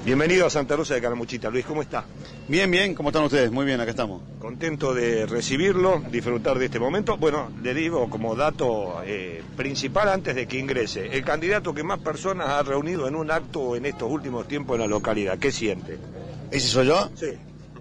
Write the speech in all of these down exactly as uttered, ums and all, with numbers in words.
Bienvenido a Santa Rosa de Calamuchita. Luis, ¿cómo está? Bien, bien, ¿cómo están ustedes? Muy bien, acá estamos. Contento de recibirlo, disfrutar de este momento. Bueno, le digo como dato eh, principal antes de que ingrese, el candidato que más personas ha reunido en un acto en estos últimos tiempos en la localidad. ¿Qué siente? ¿Ese soy yo? Sí.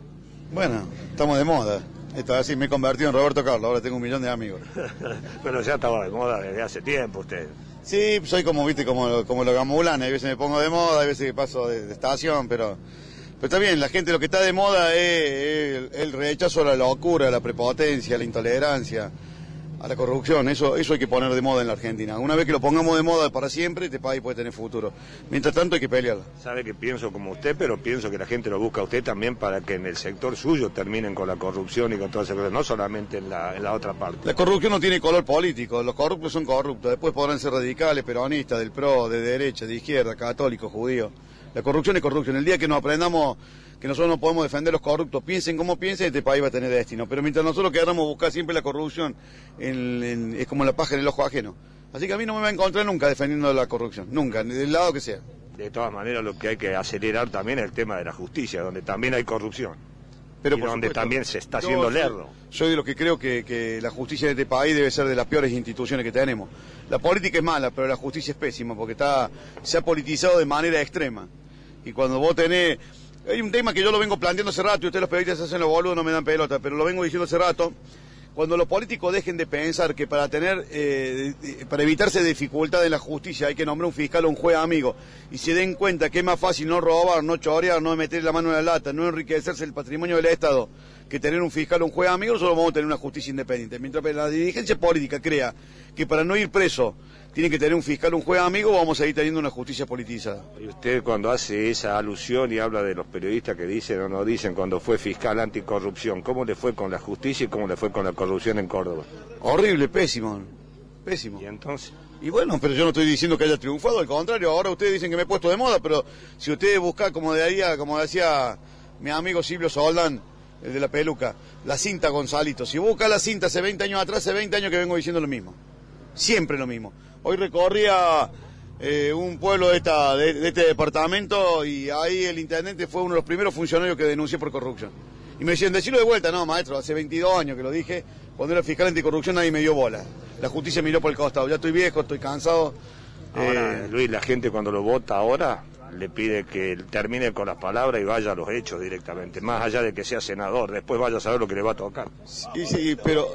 Bueno, estamos de moda. Esto así me he convertido en Roberto Carlos, ahora tengo un millón de amigos. Pero ya estaba de moda desde hace tiempo usted. Sí, soy como, viste, como, como los gamulanes, hay veces me pongo de moda, hay veces que paso de, de estación, pero, pero está bien, la gente lo que está de moda es, es el, el rechazo a la locura, a la prepotencia, a la intolerancia, a la corrupción. Eso, eso hay que poner de moda en la Argentina. Una vez que lo pongamos de moda para siempre, este país puede tener futuro. Mientras tanto hay que pelearla. Sabe que pienso como usted, pero pienso que la gente lo busca a usted también para que en el sector suyo terminen con la corrupción y con todas esas cosas, no solamente en la, en la otra parte. La corrupción no tiene color político, los corruptos son corruptos, después podrán ser radicales, peronistas, del PRO, de derecha, de izquierda, católicos, judíos. La corrupción es corrupción. El día que nos aprendamos que nosotros no podemos defender los corruptos, piensen como piensen, este país va a tener destino. Pero mientras nosotros queramos buscar siempre la corrupción, en, en, es como la paja en el ojo ajeno. Así que a mí no me va a encontrar nunca defendiendo la corrupción, nunca, ni del lado que sea. De todas maneras, lo que hay que acelerar también es el tema de la justicia, donde también hay corrupción. Pero y por donde supuesto, también se está haciendo lerdo. Soy de los que creo que, que la justicia en este país debe ser de las peores instituciones que tenemos. La política es mala, pero la justicia es pésima, porque está se ha politizado de manera extrema. Y cuando vos tenés... Hay un tema que yo lo vengo planteando hace rato, y ustedes los periodistas hacen los boludos, no me dan pelota, pero lo vengo diciendo hace rato. Cuando los políticos dejen de pensar que para tener, eh, para evitarse dificultades en la justicia hay que nombrar un fiscal o un juez amigo, y se den cuenta que es más fácil no robar, no chorear, no meter la mano en la lata, no enriquecerse el patrimonio del Estado, que tener un fiscal o un juez amigo, nosotros vamos a tener una justicia independiente. Mientras la dirigencia política crea que para no ir preso tiene que tener un fiscal o un juez amigo, vamos a seguir teniendo una justicia politizada. Y usted cuando hace esa alusión y habla de los periodistas que dicen o no dicen cuando fue fiscal anticorrupción, ¿cómo le fue con la justicia y cómo le fue con la corrupción en Córdoba? Horrible, pésimo, pésimo. ¿Y entonces? Y bueno, pero yo no estoy diciendo que haya triunfado, al contrario, ahora ustedes dicen que me he puesto de moda, pero si ustedes buscan, como decía, como decía mi amigo Silvio Soldán, el de la peluca, la cinta Gonzalito, si busca la cinta hace veinte años atrás, hace veinte años que vengo diciendo lo mismo, siempre lo mismo. Hoy recorría eh, un pueblo de, esta, de, de este departamento y ahí el intendente fue uno de los primeros funcionarios que denunció por corrupción. Y me decían, decirlo de vuelta, no maestro, hace veintidós años que lo dije, cuando era fiscal anticorrupción nadie me dio bola. La justicia miró por el costado, ya estoy viejo, estoy cansado. Ahora, eh... Luis, la gente cuando lo vota ahora le pide que termine con las palabras y vaya a los hechos directamente, más allá de que sea senador, después vaya a saber lo que le va a tocar. Sí, sí, pero,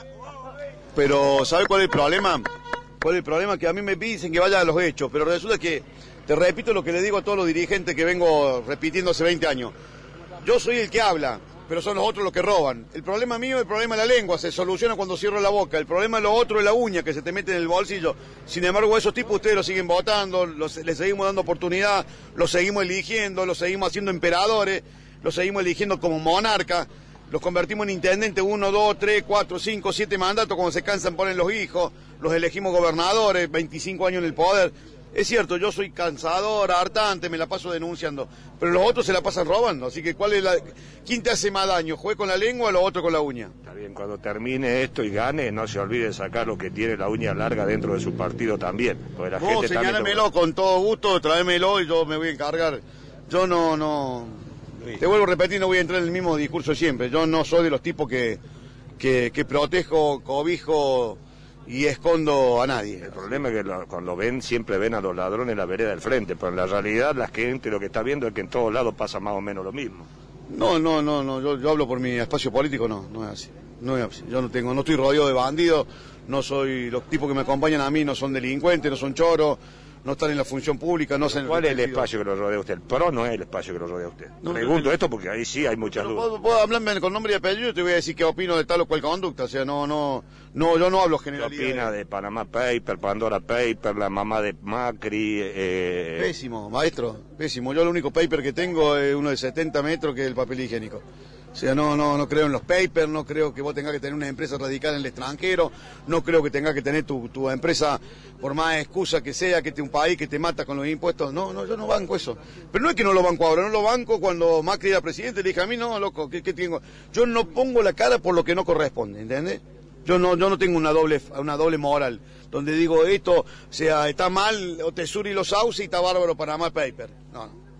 pero ¿sabe cuál es el problema? ¿Cuál es el problema? Que a mí me dicen que vaya a los hechos, pero resulta que, te repito lo que le digo a todos los dirigentes que vengo repitiendo hace veinte años, yo soy el que habla, pero son los otros los que roban. El problema mío es el problema de la lengua, se soluciona cuando cierro la boca. El problema de lo otro es la uña que se te mete en el bolsillo. Sin embargo, esos tipos ustedes los siguen votando, los, les seguimos dando oportunidad, los seguimos eligiendo, los seguimos haciendo emperadores, los seguimos eligiendo como monarca, los convertimos en intendente uno, dos, tres, cuatro, cinco, siete mandatos, cuando se cansan ponen los hijos, los elegimos gobernadores, veinticinco años en el poder. Es cierto, yo soy cansador, hartante, me la paso denunciando, pero los otros se la pasan robando, así que ¿cuál es la... ¿quién te hace más daño? ¿Juez con la lengua o los otros con la uña? Está bien, cuando termine esto y gane, no se olvide de sacar lo que tiene la uña larga dentro de su partido también. La Vos gente señálamelo lo... con todo gusto, tráemelo y yo me voy a encargar. Yo no, no... Sí. Te vuelvo a repetir, no voy a entrar en el mismo discurso siempre. Yo no soy de los tipos que, que, que protejo, cobijo y escondo a nadie. El problema es que lo, cuando ven, siempre ven a los ladrones en la vereda del frente, pero en la realidad la gente lo que está viendo es que en todos lados pasa más o menos lo mismo. No, no, no, no, yo, yo hablo por mi espacio político, no, no es así. No es así. Yo no tengo, no estoy rodeado de bandidos, no soy, los tipos que me acompañan a mí no son delincuentes, no son choros, no están en la función pública, no se... ¿Cuál es el espacio que lo rodea a usted? El PRO no es el espacio que lo rodea a usted. No, Pregunto no, esto porque ahí sí hay muchas dudas. Puedo, puedo hablarme con nombre y apellido, te voy a decir qué opino de tal o cual conducta, o sea, no, no, no, yo no hablo generalidad. ¿Qué opina de Panamá Paper, Pandora Paper, la mamá de Macri? Eh... Pésimo, maestro, pésimo. Yo el único paper que tengo es uno de setenta metros, que es el papel higiénico. O sea, no, no, no creo en los papers, no creo que vos tengas que tener una empresa radical en el extranjero, no creo que tengas que tener tu, tu empresa, por más excusa que sea, que te un país que te mata con los impuestos. No, no, yo no banco eso. Pero no es que no lo banco ahora, no lo banco cuando Macri era presidente, le dije a mí, no, loco, ¿qué, qué tengo? Yo no pongo la cara por lo que no corresponde, ¿entendés? Yo no, yo no tengo una doble, una doble moral, donde digo esto, o sea, está mal, o Tesuri los sauce y está bárbaro Panamá Paper. No, no.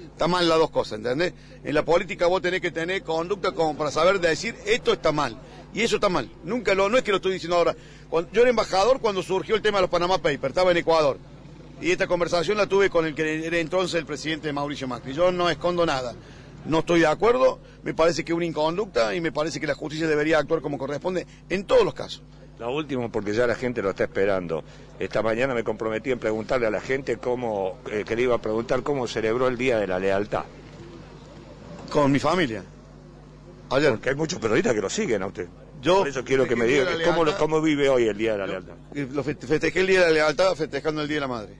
Está mal las dos cosas, ¿entendés? En la política vos tenés que tener conducta como para saber decir esto está mal. Y eso está mal. Nunca lo, no es que lo estoy diciendo ahora. Cuando, yo era embajador cuando surgió el tema de los Panama Papers, estaba en Ecuador. Y esta conversación la tuve con el que era entonces el presidente Mauricio Macri. Yo no escondo nada. No estoy de acuerdo, me parece que es una inconducta y me parece que la justicia debería actuar como corresponde en todos los casos. Lo último, porque ya la gente lo está esperando. Esta mañana me comprometí en preguntarle a la gente cómo, eh, que le iba a preguntar cómo celebró el Día de la Lealtad. Con mi familia. Ayer. Porque hay muchos periodistas que lo siguen a usted. Yo Por eso quiero que me diga que cómo, lo- cómo vive hoy el Día de la Yo, Lealtad. Lo feste- festejé el Día de la Lealtad festejando el Día de la Madre.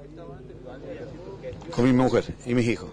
Con mi mujer y mis hijos.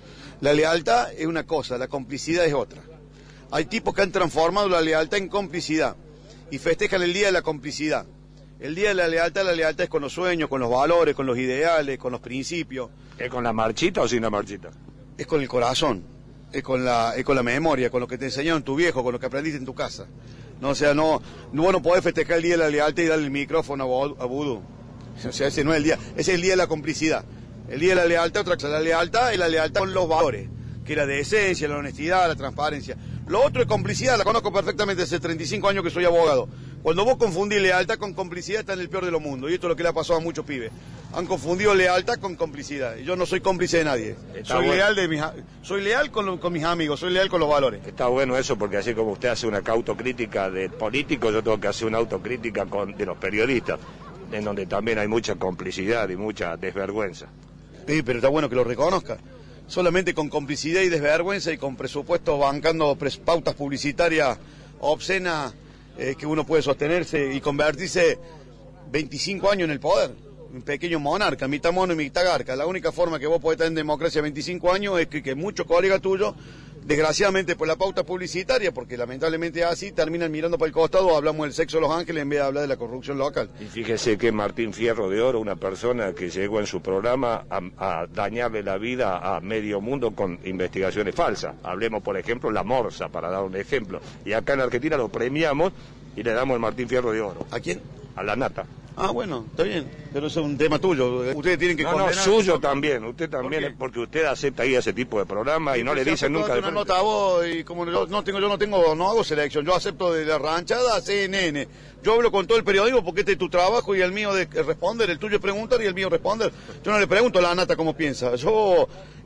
La lealtad es una cosa, la complicidad es otra. Hay tipos que han transformado la lealtad en complicidad y festejan el Día de la Complicidad. El Día de la Lealtad, la lealtad es con los sueños, con los valores, con los ideales, con los principios. ¿Es con la marchita o sin la marchita? Es con el corazón, es con la, es con la memoria, con lo que te enseñaron tu viejo, con lo que aprendiste en tu casa. No, o sea, no, no, vos no podés festejar el Día de la Lealtad y darle el micrófono a, Vo- a Vudú. O sea, ese no es el día, ese es el Día de la Complicidad. El Día de la Lealtad, otra cosa, la lealtad es la lealtad con los valores, que es la decencia, la honestidad, la transparencia. Lo otro es complicidad, la conozco perfectamente hace treinta y cinco años que soy abogado. Cuando vos confundís lealtad con complicidad, está en el peor de los mundos. Y esto es lo que le ha pasado a muchos pibes. Han confundido lealtad con complicidad. Y yo no soy cómplice de nadie. Está Soy bueno. leal, de mis, a- soy leal con, lo- con mis amigos, soy leal con los valores. Está bueno eso porque así como usted hace una autocrítica del político, yo tengo que hacer una autocrítica con, de los periodistas, en donde también hay mucha complicidad y mucha desvergüenza. Sí, pero está bueno que lo reconozca. Solamente con complicidad y desvergüenza y con presupuestos bancando pres- pautas publicitarias obscenas eh, que uno puede sostenerse y convertirse veinticinco años en el poder. Un pequeño monarca, mitad mono y mitad garca. La única forma que vos podés estar en democracia veinticinco años es que, que muchos colegas tuyos, desgraciadamente por la pauta publicitaria, porque lamentablemente es así, terminan mirando para el costado, hablamos del sexo de los ángeles en vez de hablar de la corrupción local. Y fíjese que Martín Fierro de Oro, una persona que llegó en su programa a, a dañarle la vida a medio mundo con investigaciones falsas. Hablemos, por ejemplo, la Morsa, para dar un ejemplo. Y acá en Argentina lo premiamos y le damos el Martín Fierro de Oro. ¿A quién? A la nata. Ah, bueno, está bien, pero eso es un tema tuyo. Ustedes tienen que No, no, condenar. suyo también. Usted también, ¿Por qué? es porque usted acepta ahí ese tipo de programa y no le dicen nunca de una frente. nota a vos y como yo no tengo, yo no tengo, no hago selección, yo acepto de la ranchada a C N N. Yo hablo con todo el periodismo porque este es tu trabajo y el mío de responder, el tuyo es preguntar y el mío responder. Yo no le pregunto a la nata cómo piensa. Yo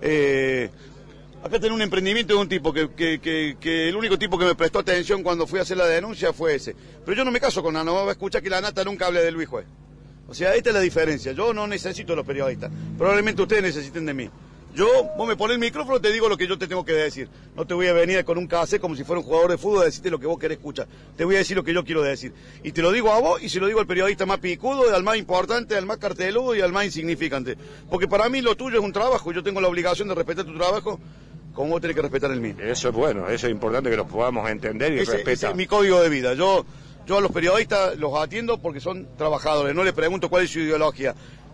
eh, acá tengo un emprendimiento de un tipo que, que, que, que el único tipo que me prestó atención cuando fui a hacer la denuncia fue ese. Pero yo no me caso con la no va a escuchar que la nata nunca hable de Luis Juez. O sea, esta es la diferencia. Yo no necesito a los periodistas. Probablemente ustedes necesiten de mí. Yo, vos me pones el micrófono, te digo lo que yo te tengo que decir. No te voy a venir con un cassette como si fuera un jugador de fútbol a decirte lo que vos querés escuchar. Te voy a decir lo que yo quiero decir. Y te lo digo a vos y se lo digo al periodista más picudo, al más importante, al más carteludo y al más insignificante. Porque para mí lo tuyo es un trabajo y yo tengo la obligación de respetar tu trabajo como vos tenés que respetar el mío. Eso es bueno, eso es importante que lo podamos entender y Ese, ese respetar. es mi código de vida. Yo, yo a los periodistas los atiendo porque son trabajadores, no les pregunto cuál es su ideología.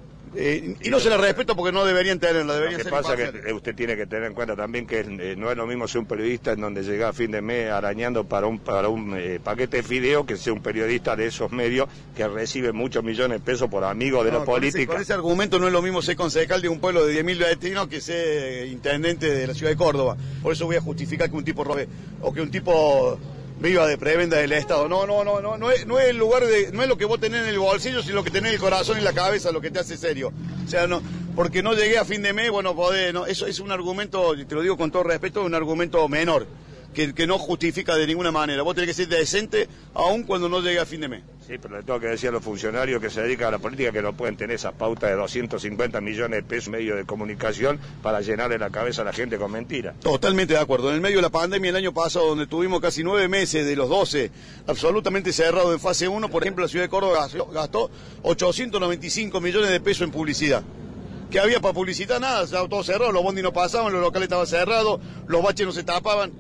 Eh, y no se les respeto porque no deberían tenerla, Lo deberían que ser pasa es imparciales. que usted tiene que tener en cuenta también que eh, no es lo mismo ser un periodista en donde llega a fin de mes arañando para un para un eh, paquete de fideo que ser un periodista de esos medios que recibe muchos millones de pesos por amigos de No, la con ese- política. Con ese argumento no es lo mismo ser concejal de un pueblo de diez mil vecinos que ser intendente de la ciudad de Córdoba. Por eso voy a justificar que un tipo robe o que un tipo viva de prebenda del Estado. No, no, no, no, no es, no es el lugar de, no es lo que vos tenés en el bolsillo, sino lo que tenés en el corazón y la cabeza, lo que te hace serio. O sea, no, porque no llegué a fin de mes, bueno, podés, no, eso es un argumento, y te lo digo con todo respeto, un argumento menor, que, que no justifica de ninguna manera. Vos tenés que ser decente aun cuando no llegue a fin de mes. Sí, pero le tengo que decir a los funcionarios que se dedican a la política que no pueden tener esas pautas de doscientos cincuenta millones de pesos en medio de comunicación para llenarle la cabeza a la gente con mentiras. Totalmente de acuerdo. En el medio de la pandemia el año pasado, donde tuvimos casi nueve meses de los doce absolutamente cerrados en fase uno, por ejemplo, la ciudad de Córdoba gastó ochocientos noventa y cinco millones de pesos en publicidad. ¿Qué había para publicitar? Nada, estaba todo cerrado, los bondis no pasaban, los locales estaban cerrados, los baches no se tapaban.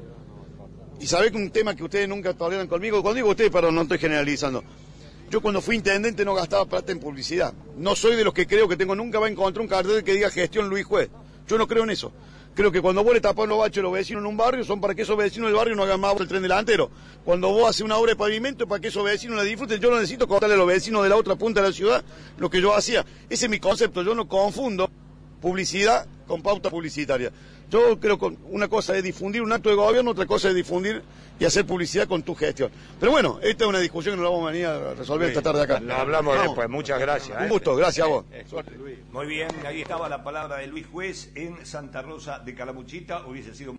Y sabés que un tema que ustedes nunca toleran conmigo, cuando digo ustedes, pero no estoy generalizando. Yo cuando fui intendente no gastaba plata en publicidad. No soy de los que creo que tengo, nunca va a encontrar un cartel que diga gestión Luis Juez. Yo no creo en eso. Creo que cuando vos le tapás los baches a los vecinos en un barrio, son para que esos vecinos del barrio no hagan más el tren delantero. Cuando vos haces una obra de pavimento, para que esos vecinos la disfruten, yo no necesito contarle a los vecinos de la otra punta de la ciudad lo que yo hacía. Ese es mi concepto, yo no confundo publicidad con pauta publicitaria. Yo creo que una cosa es difundir un acto de gobierno, otra cosa es difundir y hacer publicidad con tu gestión. Pero bueno, esta es una discusión que no la vamos a venir a resolver sí, esta tarde acá. Lo hablamos vamos. Después, muchas gracias. Un gusto, gracias a vos. Eh, eh, Muy bien, ahí estaba la palabra de Luis Juez en Santa Rosa de Calamuchita, hubiese sido